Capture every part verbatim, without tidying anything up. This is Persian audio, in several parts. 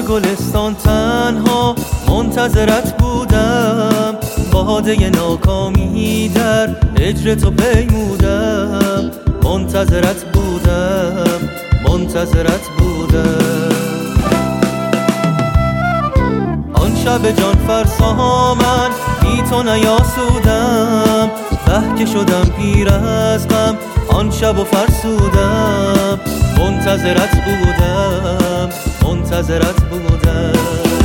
گلستان تنها منتظرت بودم، باده ناکامی در هجر تو پیمودم. منتظرت بودم، منتظرت بودم. آن شب جان فرسا من بی تو نیاسودم، به که شدم پیر از غم آن شب و فرسودم. منتظرت بودم، منتظرت بودم.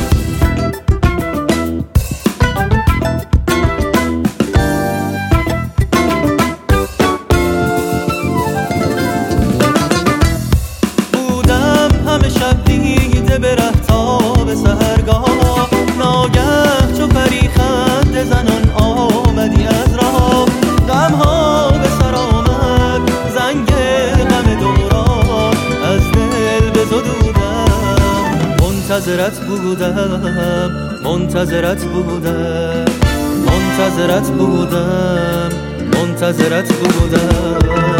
بودم همه شب دیده به ره تا به سحرگاه، ناگه چو پری خنده زنان آمدی از راه. غمها به سر آمد زنگ غم دوران، از دل بزدودم. منتظرت بودم، منتظرت بودم، منتظرت بودم، منتظرت بودم.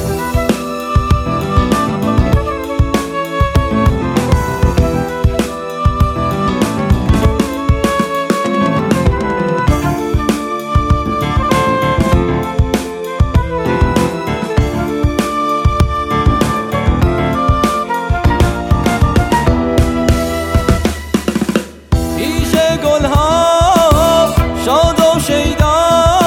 گلها شاد و شیدا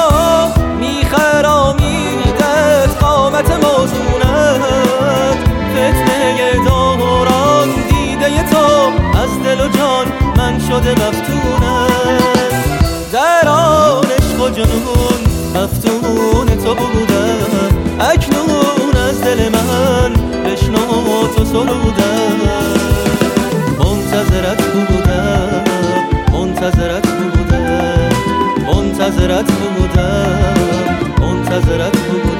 میخرامیدت قامت موزونت، فتنه دوران دیده تو از دل و جان من شده مفتونت. در آن عشق و جنون مفتون تو بودم، اکنون از دل من بشنو تو سرودم. منتظرت بودم، منتظرت بودم، منتظرت بودم، منتظرت بودم.